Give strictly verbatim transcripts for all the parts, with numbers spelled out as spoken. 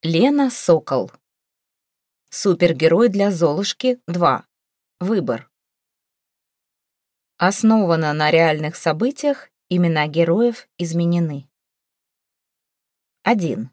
Лена Сокол. Супергерой для Золушки два. Выбор. Основано на реальных событиях, имена героев изменены. один.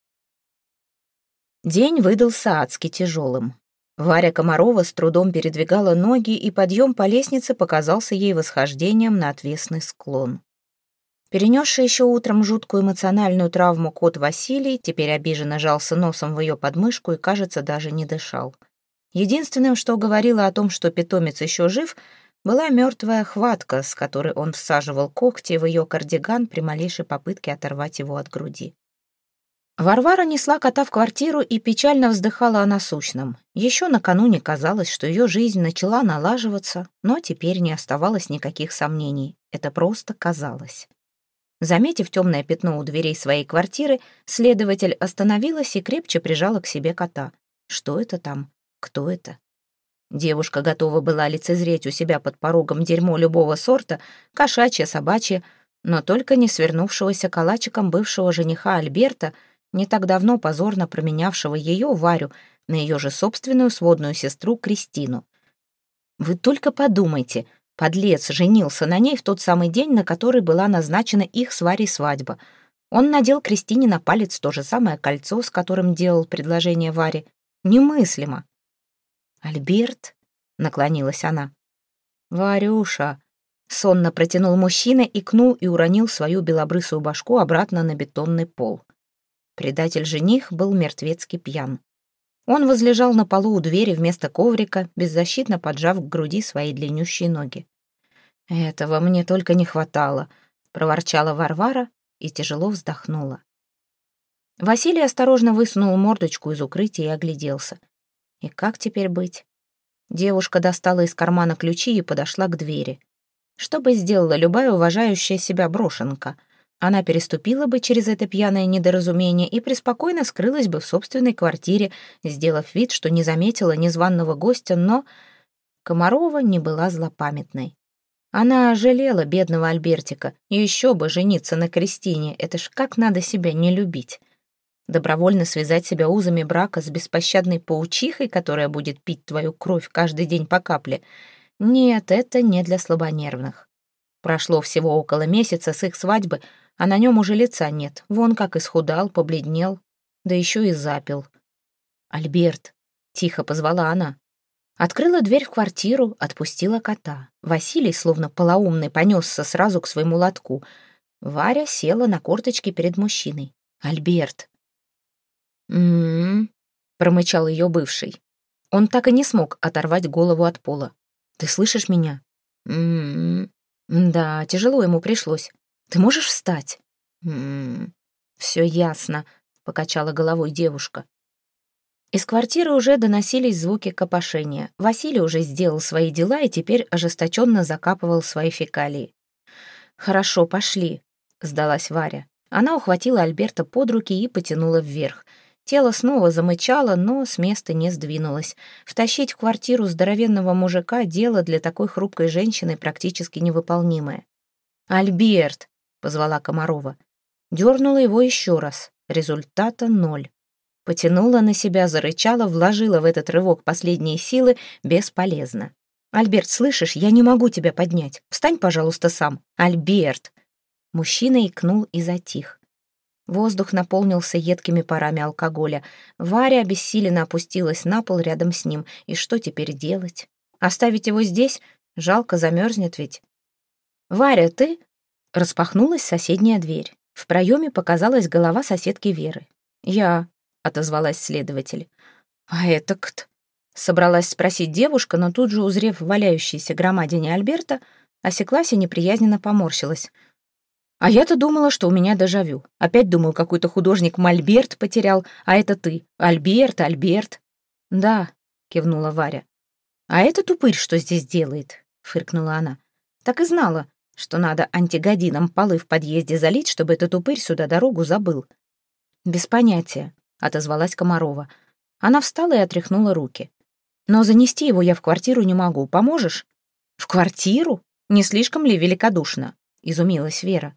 День выдался адски тяжелым. Варя Комарова с трудом передвигала ноги, и подъем по лестнице показался ей восхождением на отвесный склон. Перенесший еще утром жуткую эмоциональную травму кот Василий теперь обиженно жался носом в ее подмышку и, кажется, даже не дышал. Единственным, что говорило о том, что питомец еще жив, была мертвая хватка, с которой он всаживал когти в ее кардиган при малейшей попытке оторвать его от груди. Варвара несла кота в квартиру и печально вздыхала о насущном. Еще накануне казалось, что ее жизнь начала налаживаться, но теперь не оставалось никаких сомнений. Это просто казалось. Заметив темное пятно у дверей своей квартиры, следователь остановилась и крепче прижала к себе кота. Что это там? Кто это? Девушка готова была лицезреть у себя под порогом дерьмо любого сорта, кошачье, собачье, но только не свернувшегося калачиком бывшего жениха Альберта, не так давно позорно променявшего ее, Варю, на ее же собственную сводную сестру Кристину. Вы только подумайте, подлец женился на ней в тот самый день, на который была назначена их с Варей свадьба. Он надел Кристине на палец то же самое кольцо, с которым делал предложение Варе. Немыслимо. «Альберт?» — наклонилась она. «Варюша!» — сонно протянул мужчина, икнул и уронил свою белобрысую башку обратно на бетонный пол. Предатель-жених был мертвецки пьян. Он возлежал на полу у двери вместо коврика, беззащитно поджав к груди свои длиннющие ноги. «Этого мне только не хватало», — проворчала Варвара и тяжело вздохнула. Василий осторожно высунул мордочку из укрытия и огляделся. И как теперь быть? Девушка достала из кармана ключи и подошла к двери. Что бы сделала любая уважающая себя брошенка? Она переступила бы через это пьяное недоразумение и преспокойно скрылась бы в собственной квартире, сделав вид, что не заметила незваного гостя, но Комарова не была злопамятной. Она жалела бедного Альбертика, и еще бы жениться на Кристине, это ж как надо себя не любить. Добровольно связать себя узами брака с беспощадной паучихой, которая будет пить твою кровь каждый день по капле. Нет, это не для слабонервных. Прошло всего около месяца с их свадьбы, а на нем уже лица нет. Вон как исхудал, побледнел, да еще и запил. «Альберт!» — тихо позвала она. Открыла дверь в квартиру, отпустила кота. Василий, словно полоумный, понесся сразу к своему лотку. Варя села на корточки перед мужчиной. «Альберт!» «М-м-м», промычал ее бывший. Он так и не смог оторвать голову от пола. «Ты слышишь меня?» «М-м-м». «Да, тяжело ему пришлось. Ты можешь встать?» «М-м-м». «Все ясно», — покачала головой девушка. Из квартиры уже доносились звуки копошения. Василий уже сделал свои дела и теперь ожесточенно закапывал свои фекалии. «Хорошо, пошли», — сдалась Варя. Она ухватила Альберта под руки и потянула вверх. Тело снова замычало, но с места не сдвинулось. Втащить в квартиру здоровенного мужика — дело для такой хрупкой женщины практически невыполнимое. «Альберт!» — позвала Комарова. Дернула его еще раз. Результата ноль. Потянула на себя, зарычала, вложила в этот рывок последние силы. Бесполезно. «Альберт, слышишь, я не могу тебя поднять. Встань, пожалуйста, сам. Альберт!» Мужчина икнул и затих. Воздух наполнился едкими парами алкоголя. Варя обессиленно опустилась на пол рядом с ним. И что теперь делать? Оставить его здесь? Жалко, замерзнет ведь. «Варя, ты?» Распахнулась соседняя дверь. В проеме показалась голова соседки Веры. «Я», — отозвалась следователь. «А это кто?» Собралась спросить девушка, но тут же, узрев валяющийся громадине Альберта, осеклась и неприязненно поморщилась. «А я-то думала, что у меня дежавю. Опять, думаю, какой-то художник мольберт потерял, а это ты. Альберт, Альберт». «Да», — кивнула Варя. «А этот упырь что здесь делает?» — фыркнула она. «Так и знала, что надо антигодином полы в подъезде залить, чтобы этот упырь сюда дорогу забыл». «Без понятия», — отозвалась Комарова. Она встала и отряхнула руки. «Но занести его я в квартиру не могу. Поможешь?» «В квартиру? Не слишком ли великодушно?» — изумилась Вера.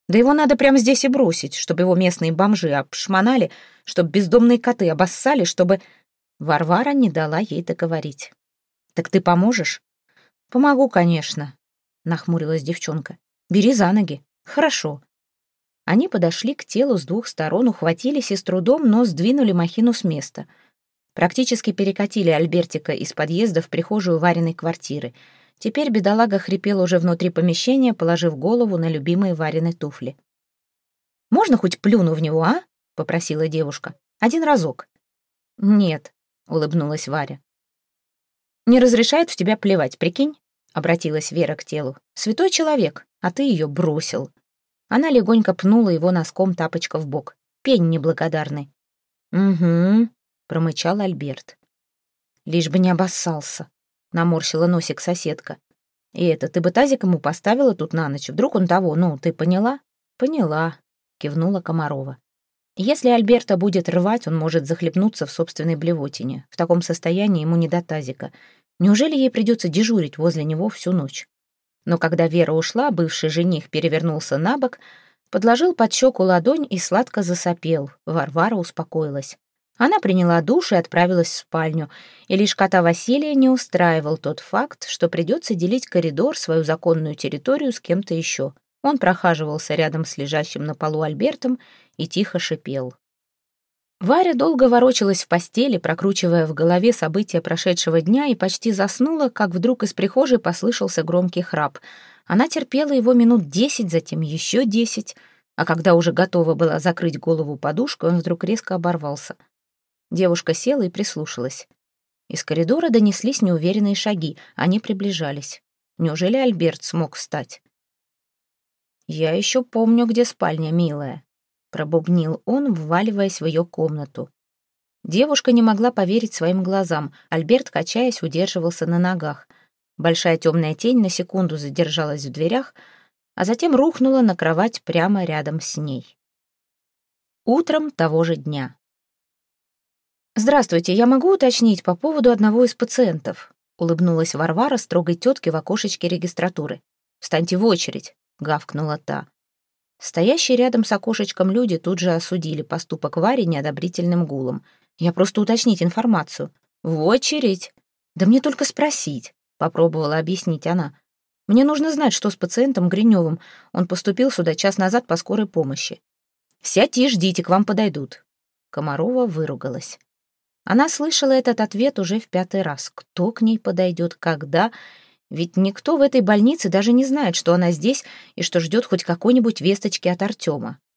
Да его надо прямо здесь и бросить, чтобы его местные бомжи обшмонали, чтобы бездомные коты обоссали, чтобы...» Варвара не дала ей договорить. «Так ты поможешь?» «Помогу, конечно», — нахмурилась девчонка. «Бери за ноги. Хорошо». Они подошли к телу с двух сторон, ухватились и с трудом, но сдвинули махину с места. Практически перекатили Альбертика из подъезда в прихожую Вариной квартиры. Теперь бедолага хрипел уже внутри помещения, положив голову на любимые Варины туфли. «Можно хоть плюну в него, а?» — попросила девушка. «Один разок». «Нет», — улыбнулась Варя. «Не разрешает в тебя плевать, прикинь?» — обратилась Вера к телу. «Святой человек, а ты ее бросил». Она легонько пнула его носком тапочка в бок. «Пень неблагодарный». «Угу», — промычал Альберт. «Лишь бы не обоссался», — наморщила носик соседка. «И это, ты бы тазик ему поставила тут на ночь, вдруг он того, ну, ты поняла?» «Поняла», — кивнула Комарова. «Если Альберта будет рвать, он может захлебнуться в собственной блевотине. В таком состоянии ему не до тазика. Неужели ей придется дежурить возле него всю ночь?» Но когда Вера ушла, бывший жених перевернулся на бок, подложил под щеку ладонь и сладко засопел. Варвара успокоилась. Она приняла душ и отправилась в спальню, и лишь кота Василия не устраивал тот факт, что придется делить коридор, свою законную территорию, с кем-то еще. Он прохаживался рядом с лежащим на полу Альбертом и тихо шипел. Варя долго ворочалась в постели, прокручивая в голове события прошедшего дня, и почти заснула, как вдруг из прихожей послышался громкий храп. Она терпела его минут десять, затем еще десять, а когда уже готова была закрыть голову подушкой, он вдруг резко оборвался. Девушка села и прислушалась. Из коридора донеслись неуверенные шаги, они приближались. Неужели Альберт смог встать? «Я еще помню, где спальня, милая», — пробубнил он, вваливаясь в ее комнату. Девушка не могла поверить своим глазам. Альберт, качаясь, удерживался на ногах. Большая темная тень на секунду задержалась в дверях, а затем рухнула на кровать прямо рядом с ней. Утром того же дня. «Здравствуйте, я могу уточнить по поводу одного из пациентов?» — улыбнулась Варвара строгой тетке в окошечке регистратуры. «Встаньте в очередь», — гавкнула та. Стоящие рядом с окошечком люди тут же осудили поступок Вари неодобрительным гулом. «Я просто уточнить информацию». «В очередь?» «Да мне только спросить», — попробовала объяснить она. «Мне нужно знать, что с пациентом Гриневым. Он поступил сюда час назад по скорой помощи». «Сядьте и ждите, к вам подойдут». Комарова выругалась. Она слышала этот ответ уже в пятый раз. Кто к ней подойдет, когда? Ведь никто в этой больнице даже не знает, что она здесь и что ждет хоть какой-нибудь весточки от Артема.